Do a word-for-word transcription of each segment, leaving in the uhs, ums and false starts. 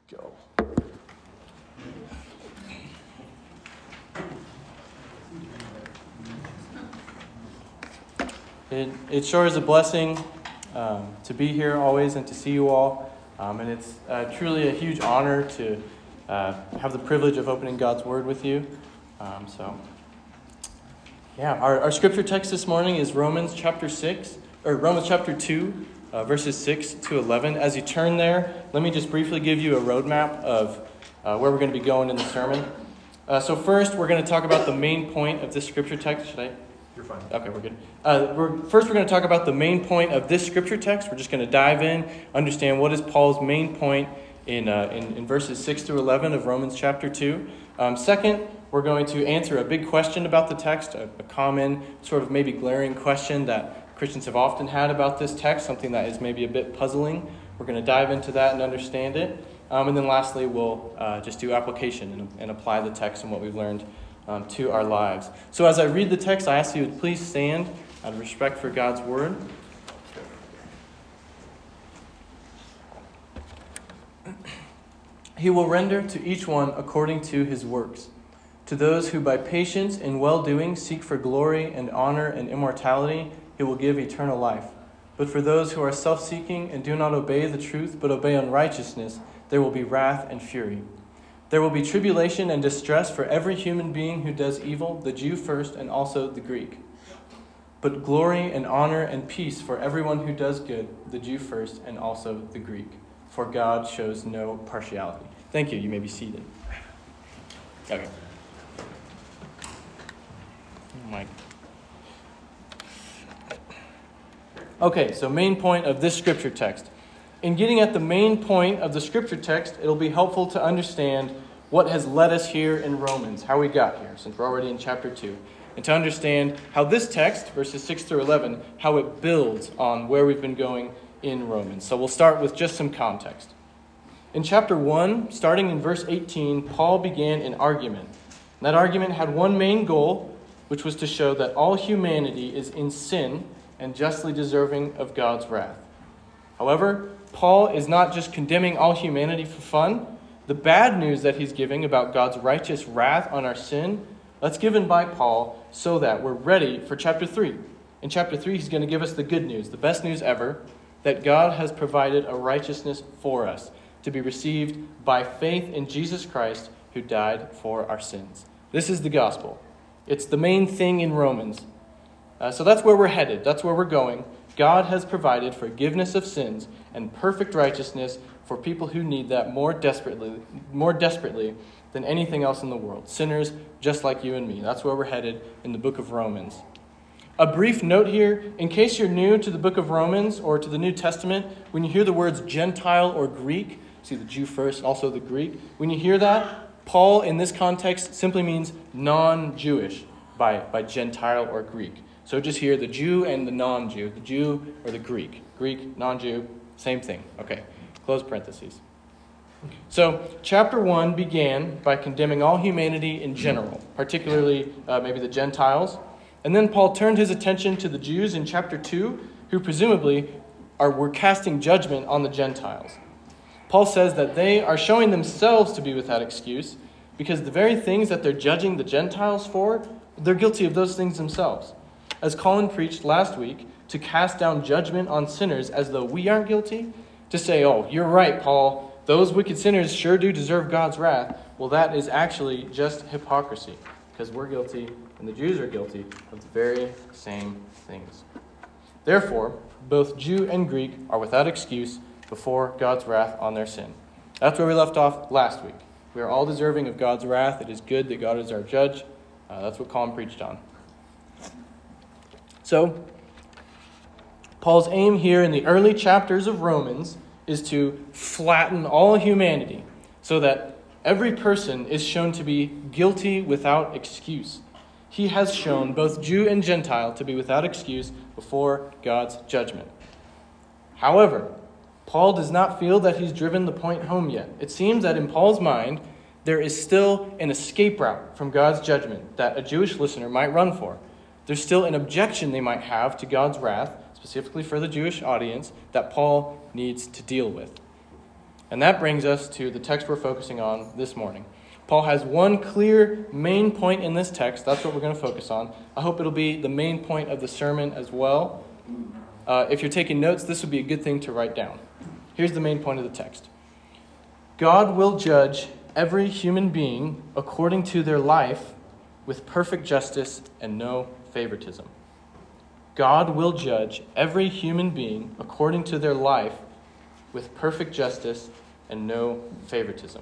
Go. It, it sure is a blessing um, to be here always and to see you all. Um, and it's uh, truly a huge honor to uh, have the privilege of opening God's Word with you. Um, so, yeah, our, our scripture text this morning is Romans chapter six, or Romans chapter two, uh, verses six to eleven. As you turn there, let me just briefly give you a roadmap of uh, where we're going to be going in the sermon. Uh, so first, we're going to talk about the main point of this scripture text. Should I? You're fine. Okay, we're good. Uh, we're, first, we're going to talk about the main point of this scripture text. We're just going to dive in, understand what is Paul's main point in, uh, in, in verses six through eleven of Romans chapter two. Um, second, we're going to answer a big question about the text, a, a common sort of maybe glaring question that Christians have often had about this text, something that is maybe a bit puzzling. We're going to dive into that and understand it. Um, and then lastly, we'll uh, just do application and, and apply the text and what we've learned Um, to our lives. So as I read the text, I ask you to please stand out of respect for God's word. He will render to each one according to his works. To those who by patience and well-doing seek for glory and honor and immortality, he will give eternal life. But for those who are self-seeking and do not obey the truth but obey unrighteousness, there will be wrath and fury. There will be tribulation and distress for every human being who does evil, the Jew first and also the Greek. But glory and honor and peace for everyone who does good, the Jew first and also the Greek. For God shows no partiality. Thank you. You may be seated. Okay. Mike. Okay, so main point of this scripture text. In getting at the main point of the scripture text, it'll be helpful to understand what has led us here in Romans, how we got here, since we're already in chapter two, and to understand how this text, verses six through eleven, how it builds on where we've been going in Romans. So we'll start with just some context. In chapter one, starting in verse eighteen, Paul began an argument. And that argument had one main goal, which was to show that all humanity is in sin and justly deserving of God's wrath. However, Paul is not just condemning all humanity for fun. The bad news that he's giving about God's righteous wrath on our sin, that's given by Paul so that we're ready for chapter three. In chapter three, he's going to give us the good news, the best news ever, that God has provided a righteousness for us to be received by faith in Jesus Christ, who died for our sins. This is the gospel. It's the main thing in Romans. Uh, so that's where we're headed. That's where we're going. God has provided forgiveness of sins and perfect righteousness for people who need that more desperately, more desperately than anything else in the world. Sinners just like you and me. That's where we're headed in the book of Romans. A brief note here, in case you're new to the book of Romans or to the New Testament, when you hear the words Gentile or Greek, see the Jew first, also the Greek, when you hear that, Paul in this context simply means non-Jewish by, by Gentile or Greek. So just hear the Jew and the non-Jew, the Jew or the Greek. Greek, non-Jew, same thing. Okay, close parentheses. So chapter one began by condemning all humanity in general, particularly uh, maybe the Gentiles. And then Paul turned his attention to the Jews in chapter two, who presumably are were casting judgment on the Gentiles. Paul says that they are showing themselves to be without excuse because the very things that they're judging the Gentiles for, they're guilty of those things themselves. As Colin preached last week, to cast down judgment on sinners as though we aren't guilty, to say, oh, you're right, Paul, those wicked sinners sure do deserve God's wrath, well, that is actually just hypocrisy, because we're guilty and the Jews are guilty of the very same things. Therefore, both Jew and Greek are without excuse before God's wrath on their sin. That's where we left off last week. We are all deserving of God's wrath. It is good that God is our judge. Uh, that's what Colin preached on. So, Paul's aim here in the early chapters of Romans is to flatten all humanity so that every person is shown to be guilty without excuse. He has shown both Jew and Gentile to be without excuse before God's judgment. However, Paul does not feel that he's driven the point home yet. It seems that in Paul's mind, there is still an escape route from God's judgment that a Jewish listener might run for. There's still an objection they might have to God's wrath, specifically for the Jewish audience, that Paul needs to deal with. And that brings us to the text we're focusing on this morning. Paul has one clear main point in this text. That's what we're going to focus on. I hope it'll be the main point of the sermon as well. Uh, if you're taking notes, this would be a good thing to write down. Here's the main point of the text. God will judge every human being according to their life with perfect justice and no favoritism. God will judge every human being according to their life with perfect justice and no favoritism.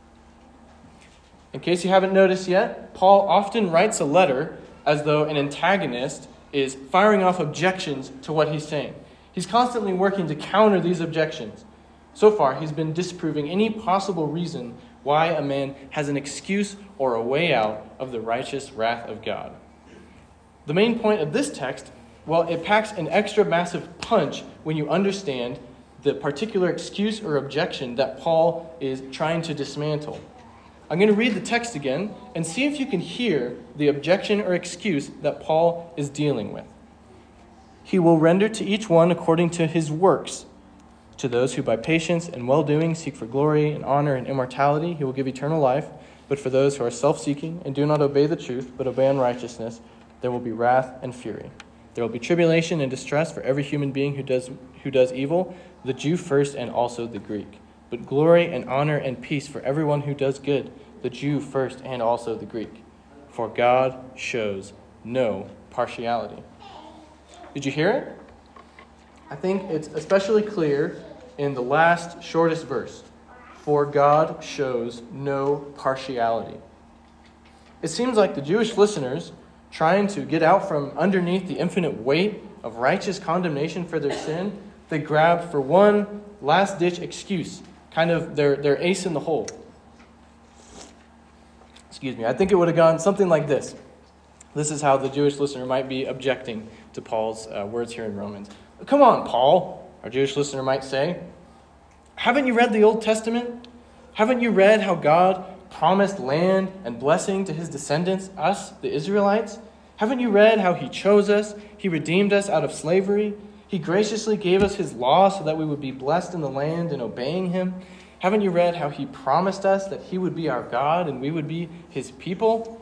In case you haven't noticed yet, Paul often writes a letter as though an antagonist is firing off objections to what he's saying. He's constantly working to counter these objections. So far, he's been disproving any possible reason why a man has an excuse or a way out of the righteous wrath of God. The main point of this text, well, it packs an extra massive punch when you understand the particular excuse or objection that Paul is trying to dismantle. I'm going to read the text again and see if you can hear the objection or excuse that Paul is dealing with. He will render to each one according to his works. To those who by patience and well-doing seek for glory and honor and immortality, he will give eternal life. But for those who are self-seeking and do not obey the truth, but obey unrighteousness, there will be wrath and fury. There will be tribulation and distress for every human being who does who does evil, the Jew first and also the Greek. But glory and honor and peace for everyone who does good, the Jew first and also the Greek. For God shows no partiality. Did you hear it? I think it's especially clear in the last shortest verse. For God shows no partiality. It seems like the Jewish listeners, trying to get out from underneath the infinite weight of righteous condemnation for their sin, they grabbed for one last-ditch excuse, kind of their, their ace in the hole. Excuse me, I think it would have gone something like this. This is how the Jewish listener might be objecting to Paul's uh, words here in Romans. Come on, Paul, our Jewish listener might say. Haven't you read the Old Testament? Haven't you read how God promised land and blessing to his descendants, us, the Israelites? Haven't you read how he chose us? He redeemed us out of slavery. He graciously gave us his law so that we would be blessed in the land and obeying him. Haven't you read how he promised us that he would be our God and we would be his people?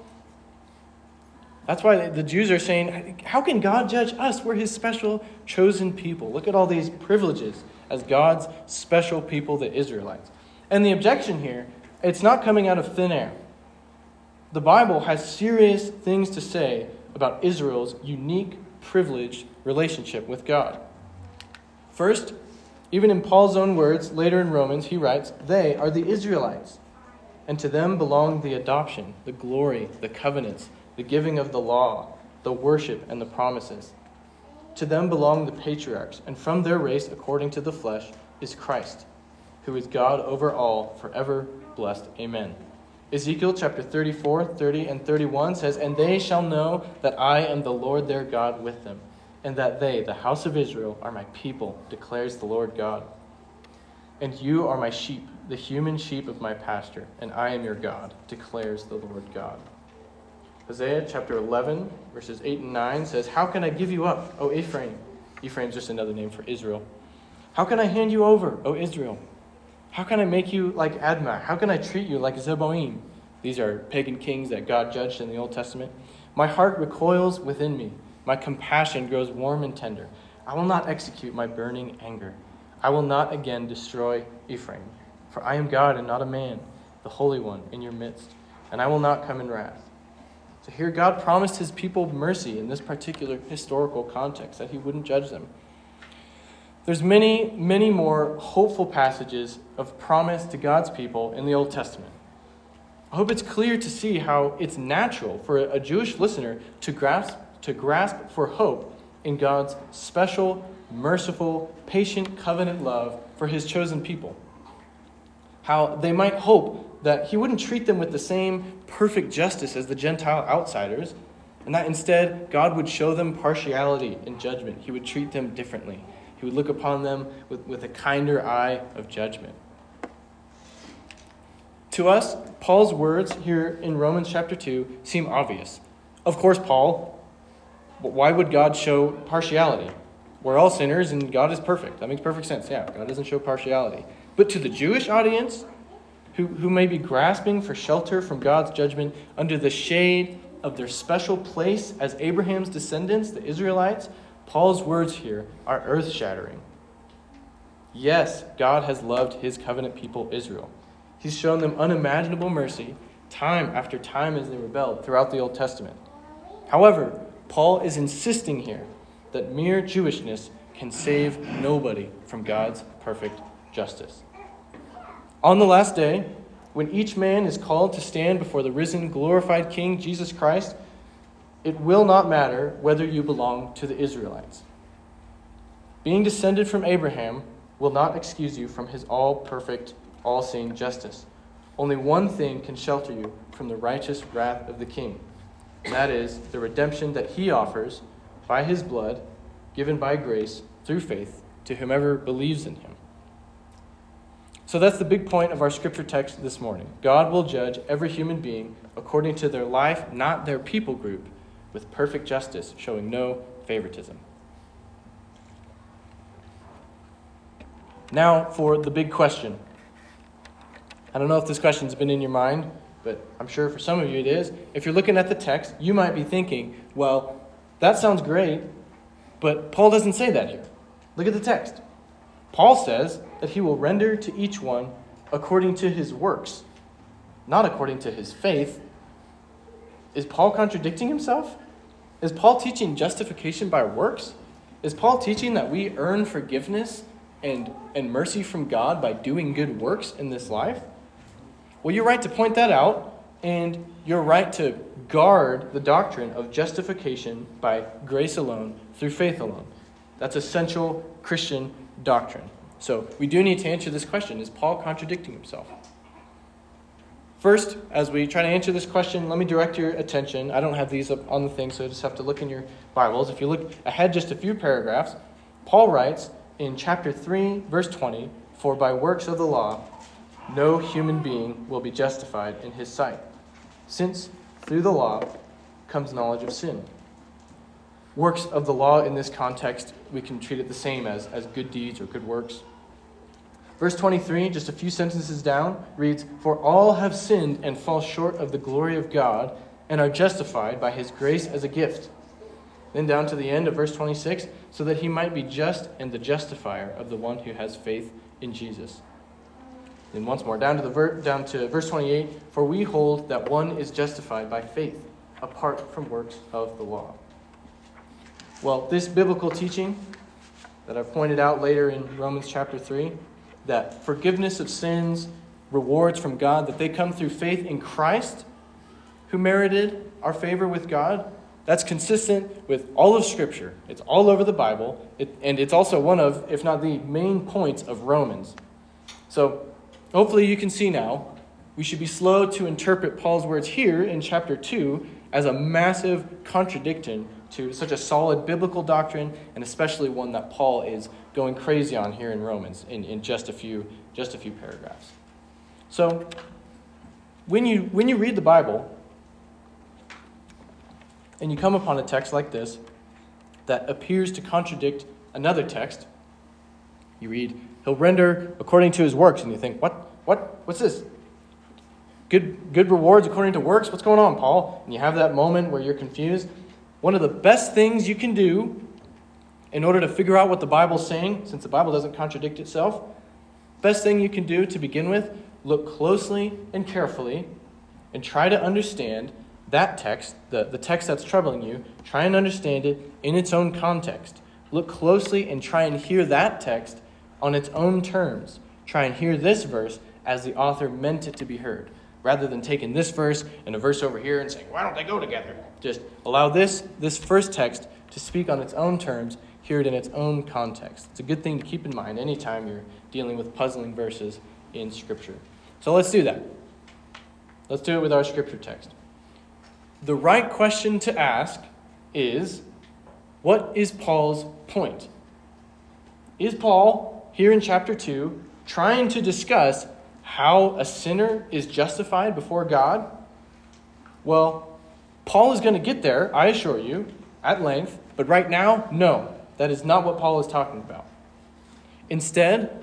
That's why the Jews are saying, how can God judge us? We're his special chosen people. Look at all these privileges as God's special people, the Israelites. And the objection here, it's not coming out of thin air. The Bible has serious things to say about Israel's unique, privileged relationship with God. First, even in Paul's own words, later in Romans, he writes, they are the Israelites, and to them belong the adoption, the glory, the covenants, the giving of the law, the worship, and the promises. To them belong the patriarchs, and from their race, according to the flesh, is Christ, who is God over all, forever blessed. Amen. Ezekiel chapter thirty-four, thirty, and thirty-one says, and they shall know that I am the Lord their God with them, and that they, the house of Israel, are my people, declares the Lord God. And you are my sheep, the human sheep of my pasture, and I am your God, declares the Lord God. Hosea chapter eleven, verses eight and nine says, how can I give you up, O Ephraim? Ephraim's just another name for Israel. How can I hand you over, O Israel? How can I make you like Admah? How can I treat you like Zeboim? These are pagan kings that God judged in the Old Testament. My heart recoils within me. My compassion grows warm and tender. I will not execute my burning anger. I will not again destroy Ephraim. For I am God and not a man, the Holy One in your midst, and I will not come in wrath. So here God promised his people mercy in this particular historical context, that he wouldn't judge them. There's many, many more hopeful passages of promise to God's people in the Old Testament. I hope it's clear to see how it's natural for a Jewish listener to grasp, to grasp for hope in God's special, merciful, patient covenant love for his chosen people. How they might hope that he wouldn't treat them with the same perfect justice as the Gentile outsiders, and that instead God would show them partiality in judgment. He would treat them differently. He would look upon them with, with a kinder eye of judgment. To us, Paul's words here in Romans chapter two seem obvious. Of course, Paul, why would God show partiality? We're all sinners and God is perfect. That makes perfect sense. Yeah, God doesn't show partiality. But to the Jewish audience, who, who may be grasping for shelter from God's judgment under the shade of their special place as Abraham's descendants, the Israelites, Paul's words here are earth-shattering. Yes, God has loved his covenant people, Israel. He's shown them unimaginable mercy time after time as they rebelled throughout the Old Testament. However, Paul is insisting here that mere Jewishness can save nobody from God's perfect justice. On the last day, when each man is called to stand before the risen, glorified King, Jesus Christ, it will not matter whether you belong to the Israelites. Being descended from Abraham will not excuse you from his all-perfect, all-seeing justice. Only one thing can shelter you from the righteous wrath of the King, and that is the redemption that he offers by his blood, given by grace through faith to whomever believes in him. So that's the big point of our scripture text this morning. God will judge every human being according to their life, not their people group, with perfect justice, showing no favoritism. Now for the big question. I don't know if this question's been in your mind, but I'm sure for some of you it is. If you're looking at the text, you might be thinking, well, that sounds great, but Paul doesn't say that here. Look at the text. Paul says that he will render to each one according to his works, not according to his faith. Is Paul contradicting himself? Is Paul teaching justification by works? Is Paul teaching that we earn forgiveness and, and mercy from God by doing good works in this life? Well, you're right to point that out, and you're right to guard the doctrine of justification by grace alone, through faith alone. That's essential Christian doctrine. So we do need to answer this question. Is Paul contradicting himself? First, as we try to answer this question, let me direct your attention. I don't have these up on the thing, so you just have to look in your Bibles. If you look ahead just a few paragraphs, Paul writes in chapter three, verse twenty, "For by works of the law, no human being will be justified in his sight, since through the law comes knowledge of sin." Works of the law in this context, we can treat it the same as, as good deeds or good works. Verse twenty-three, just a few sentences down, reads, "For all have sinned and fall short of the glory of God and are justified by his grace as a gift." Then down to the end of verse twenty-six, "So that he might be just and the justifier of the one who has faith in Jesus." Then once more, down to the ver- down to verse twenty-eight, "For we hold that one is justified by faith, apart from works of the law." Well, this biblical teaching that I've pointed out later in Romans chapter three, that forgiveness of sins, rewards from God, that they come through faith in Christ, who merited our favor with God, that's consistent with all of Scripture. It's all over the Bible, it, and it's also one of, if not the main points of Romans. So, hopefully you can see now, we should be slow to interpret Paul's words here in chapter two as a massive contradiction to such a solid biblical doctrine, and especially one that Paul is going crazy on here in Romans in, in just a few just a few paragraphs. So when you when you read the Bible and you come upon a text like this that appears to contradict another text, you read, "He'll render according to his works," and you think, what what what's this? Good good rewards according to works? What's going on, Paul? And you have that moment where you're confused. One of the best things you can do in order to figure out what the Bible's saying, since the Bible doesn't contradict itself, best thing you can do to begin with, look closely and carefully and try to understand that text, the, the text that's troubling you, try and understand it in its own context. Look closely and try and hear that text on its own terms. Try and hear this verse as the author meant it to be heard, rather than taking this verse and a verse over here and saying, why don't they go together? Just allow this, this first text to speak on its own terms, hear it in its own context. It's a good thing to keep in mind anytime you're dealing with puzzling verses in Scripture. So let's do that. Let's do it with our Scripture text. The right question to ask is, what is Paul's point? Is Paul, here in chapter two, trying to discuss how a sinner is justified before God? Well, Paul is going to get there, I assure you, at length, but right now, no. That is not what Paul is talking about. Instead,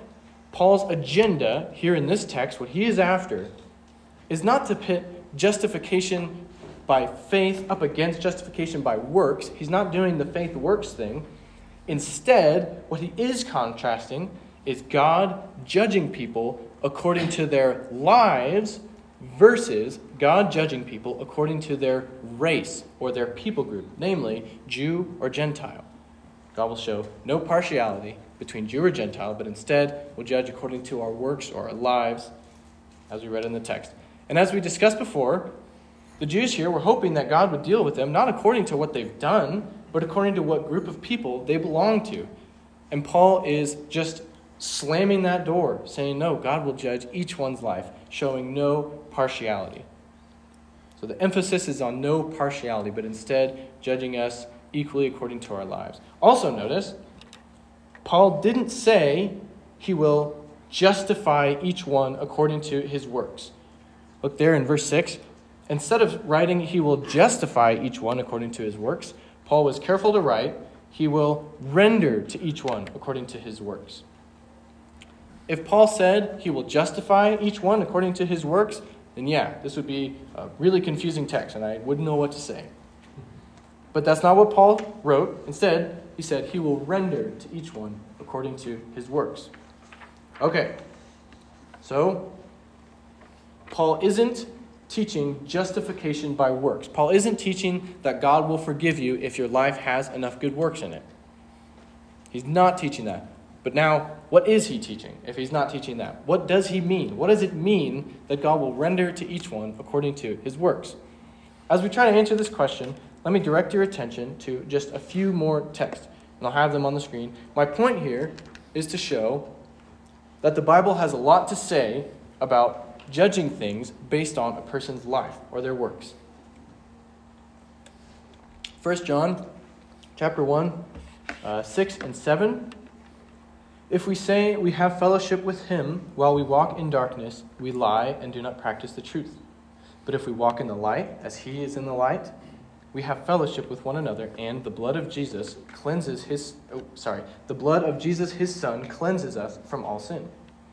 Paul's agenda here in this text, what he is after, is not to pit justification by faith up against justification by works. He's not doing the faith works thing. Instead, what he is contrasting is God judging people according to their lives versus God judging people according to their race or their people group, namely Jew or Gentile. God will show no partiality between Jew or Gentile, but instead will judge according to our works or our lives, as we read in the text. And as we discussed before, the Jews here were hoping that God would deal with them not according to what they've done, but according to what group of people they belong to. And Paul is just slamming that door, saying, no, God will judge each one's life, showing no partiality. So the emphasis is on no partiality, but instead judging us equally according to our lives. Also notice, Paul didn't say he will justify each one according to his works. Look there in verse six. Instead of writing, he will justify each one according to his works, Paul was careful to write, he will render to each one according to his works. If Paul said he will justify each one according to his works, then yeah, this would be a really confusing text, and I wouldn't know what to say. But that's not what Paul wrote. Instead, he said he will render to each one according to his works. Okay, so Paul isn't teaching justification by works. Paul isn't teaching that God will forgive you if your life has enough good works in it. He's not teaching that. But now, what is he teaching if he's not teaching that? What does he mean? What does it mean that God will render to each one according to his works? As we try to answer this question, let me direct your attention to just a few more texts, and I'll have them on the screen. My point here is to show that the Bible has a lot to say about judging things based on a person's life or their works. First John chapter one, uh, six and seven. If we say we have fellowship with him while we walk in darkness, we lie and do not practice the truth. But if we walk in the light, as he is in the light, we have fellowship with one another, and the blood of Jesus cleanses his, oh, sorry, the blood of Jesus, his son, cleanses us from all sin.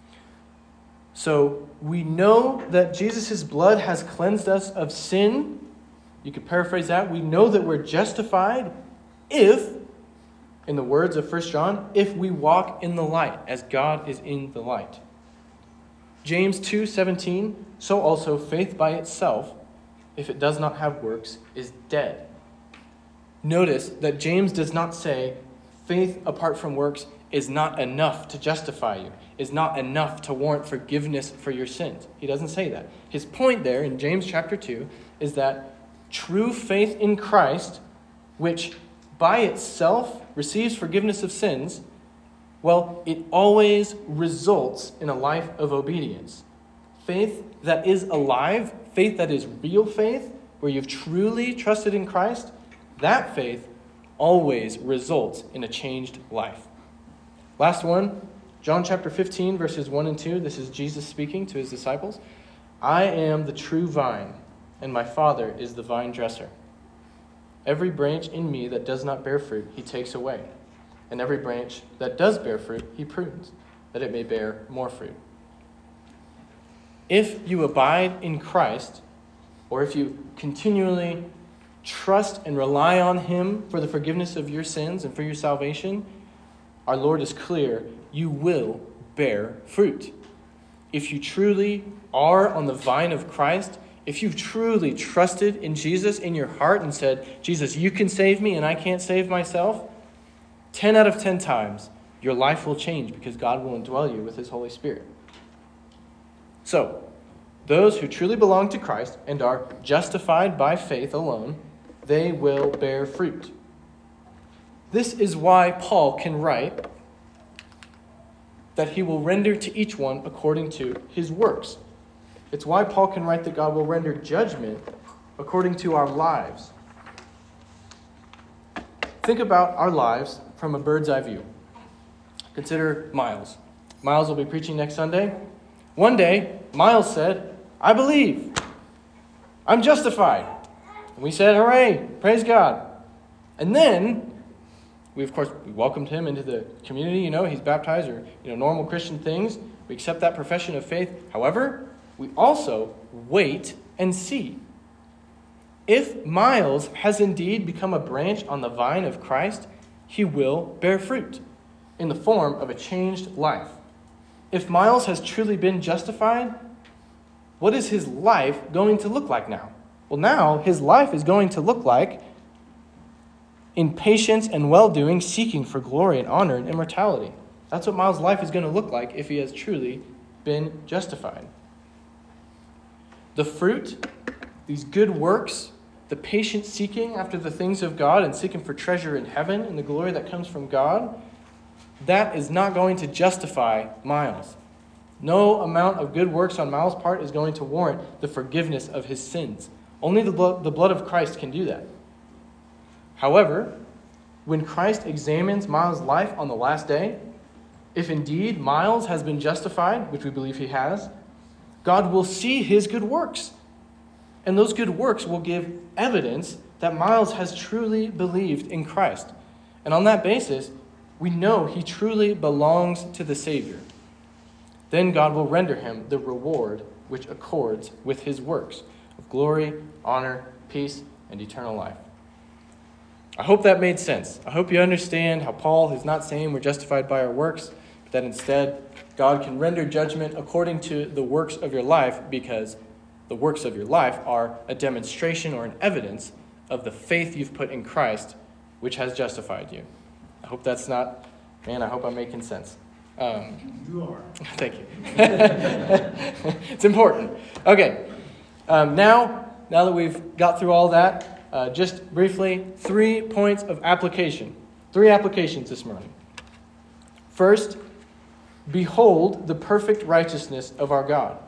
So we know that Jesus' blood has cleansed us of sin. You could paraphrase that. We know that we're justified if, in the words of First John, if we walk in the light, as God is in the light. James two seventeen, so also faith by itself, if it does not have works, is dead. Notice that James does not say faith apart from works is not enough to justify you, is not enough to warrant forgiveness for your sins. He doesn't say that. His point there in James chapter two is that true faith in Christ, which by itself receives forgiveness of sins, well, it always results in a life of obedience. Faith that is alive, faith that is real faith, where you've truly trusted in Christ, that faith always results in a changed life. Last one, John chapter fifteen, verses one and two. This is Jesus speaking to his disciples. I am the true vine, and my Father is the vine dresser. Every branch in me that does not bear fruit, he takes away. And every branch that does bear fruit, he prunes, that it may bear more fruit. If you abide in Christ, or if you continually trust and rely on him for the forgiveness of your sins and for your salvation, our Lord is clear, you will bear fruit. If you truly are on the vine of Christ, if you've truly trusted in Jesus in your heart and said, Jesus, you can save me and I can't save myself, ten out of ten times, your life will change because God will indwell you with his Holy Spirit. So, those who truly belong to Christ and are justified by faith alone, they will bear fruit. This is why Paul can write that he will render to each one according to his works. It's why Paul can write that God will render judgment according to our lives. Think about our lives from a bird's eye view. Consider Miles. Miles will be preaching next Sunday. One day, Miles said, I believe. I'm justified. And we said, hooray, praise God. And then we, of course, we welcomed him into the community. You know, he's baptized, or, you know, normal Christian things. We accept that profession of faith. However, we also wait and see. If Miles has indeed become a branch on the vine of Christ, he will bear fruit in the form of a changed life. If Miles has truly been justified, what is his life going to look like now? Well, now his life is going to look like in patience and well-doing, seeking for glory and honor and immortality. That's what Miles' life is going to look like if he has truly been justified. The fruit, these good works, the patient seeking after the things of God and seeking for treasure in heaven and the glory that comes from God, that is not going to justify Miles. No amount of good works on Miles' part is going to warrant the forgiveness of his sins. Only the blood, the blood of Christ can do that. However, when Christ examines Miles' life on the last day, if indeed Miles has been justified, which we believe he has, God will see his good works. And those good works will give evidence that Miles has truly believed in Christ. And on that basis, we know he truly belongs to the Savior. Then God will render him the reward which accords with his works of glory, honor, peace, and eternal life. I hope that made sense. I hope you understand how Paul is not saying we're justified by our works, but that instead God can render judgment according to the works of your life, because the works of your life are a demonstration or an evidence of the faith you've put in Christ, which has justified you. I hope that's not, man, I hope I'm making sense. Um, you are. Thank you. It's important. Okay. Um, now, now that we've got through all that, uh, just briefly, three points of application. Three applications this morning. First, behold the perfect righteousness of our God.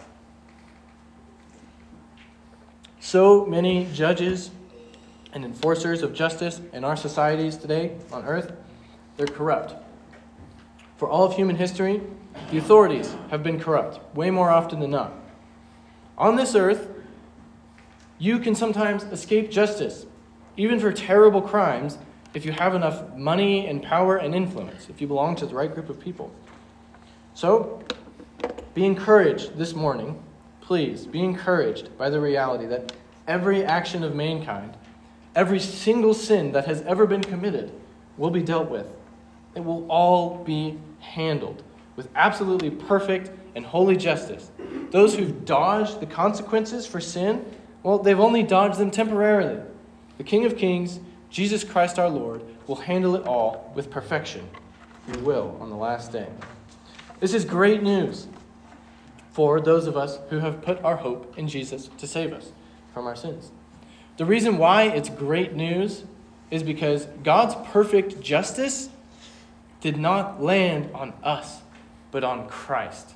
So many judges and enforcers of justice in our societies today on earth, they're corrupt. For all of human history, the authorities have been corrupt, way more often than not. On this earth, you can sometimes escape justice, even for terrible crimes, if you have enough money and power and influence, if you belong to the right group of people. So, be encouraged this morning, please, be encouraged by the reality that every action of mankind, every single sin that has ever been committed, will be dealt with. It will all be handled with absolutely perfect and holy justice. Those who've dodged the consequences for sin, well, they've only dodged them temporarily. The King of Kings, Jesus Christ our Lord, will handle it all with perfection. He will on the last day. This is great news for those of us who have put our hope in Jesus to save us from our sins. The reason why it's great news is because God's perfect justice did not land on us, but on Christ.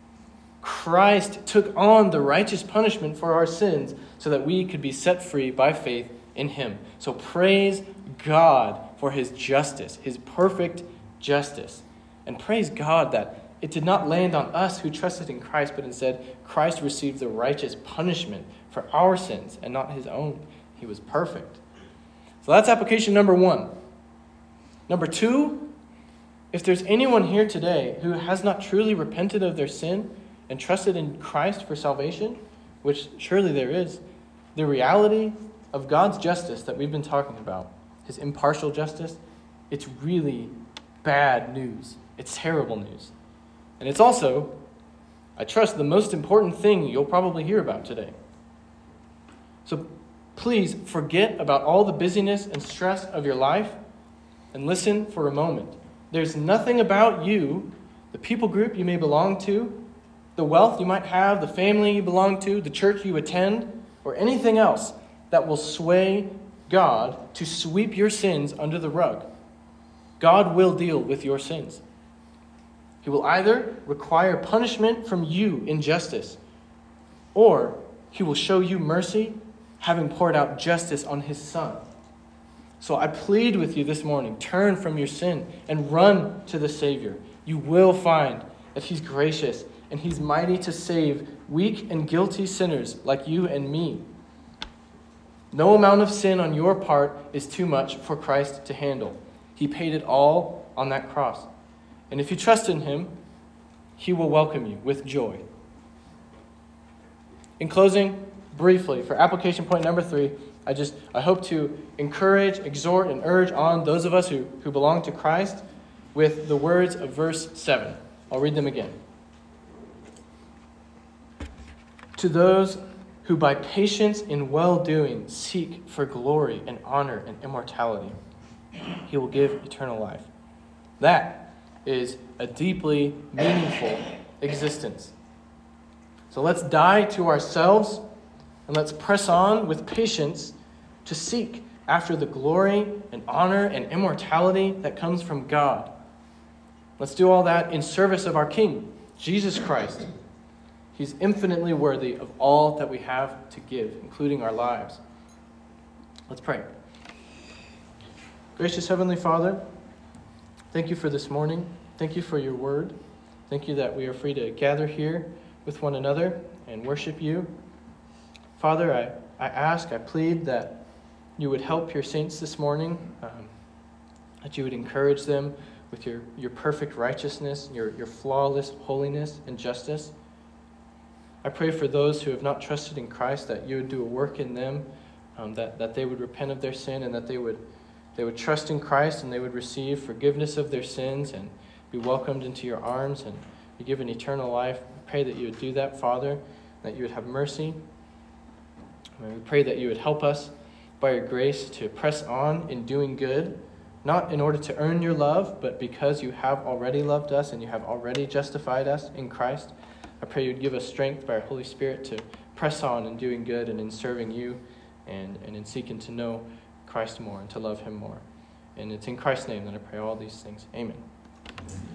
Christ took on the righteous punishment for our sins so that we could be set free by faith in him. So praise God for his justice, his perfect justice. And praise God that it did not land on us who trusted in Christ, but instead Christ received the righteous punishment for our sins and not his own. He was perfect. So that's application number one. Number two, if there's anyone here today who has not truly repented of their sin and trusted in Christ for salvation, which surely there is, the reality of God's justice that we've been talking about, his impartial justice, it's really bad news. It's terrible news. And it's also, I trust, the most important thing you'll probably hear about today. So please forget about all the busyness and stress of your life and listen for a moment. There's nothing about you, the people group you may belong to, the wealth you might have, the family you belong to, the church you attend, or anything else that will sway God to sweep your sins under the rug. God will deal with your sins. He will either require punishment from you in justice, or he will show you mercy, having poured out justice on his Son. So I plead with you this morning, turn from your sin and run to the Savior. You will find that he's gracious and he's mighty to save weak and guilty sinners like you and me. No amount of sin on your part is too much for Christ to handle. He paid it all on that cross. And if you trust in him, he will welcome you with joy. In closing, briefly, for application point number three, I just I hope to encourage, exhort, and urge on those of us who, who belong to Christ with the words of verse seven. I'll read them again. To those who by patience in well-doing seek for glory and honor and immortality, he will give eternal life. That is a deeply meaningful existence. So let's die to ourselves and let's press on with patience to seek after the glory and honor and immortality that comes from God. Let's do all that in service of our King, Jesus Christ. He's infinitely worthy of all that we have to give, including our lives. Let's pray. Gracious Heavenly Father, thank you for this morning. Thank you for your word. Thank you that we are free to gather here with one another and worship you. Father, I, I ask, I plead that you would help your saints this morning, um, that you would encourage them with your, your perfect righteousness, your, your flawless holiness and justice. I pray for those who have not trusted in Christ that you would do a work in them, um, that, that they would repent of their sin and that they would they would trust in Christ and they would receive forgiveness of their sins and be welcomed into your arms and be given eternal life. I pray that you would do that, Father, that you would have mercy. And we pray that you would help us by your grace to press on in doing good, not in order to earn your love, but because you have already loved us and you have already justified us in Christ. I pray you would give us strength by our Holy Spirit to press on in doing good and in serving you and, and in seeking to know Christ more and to love him more. And it's in Christ's name that I pray all these things. Amen.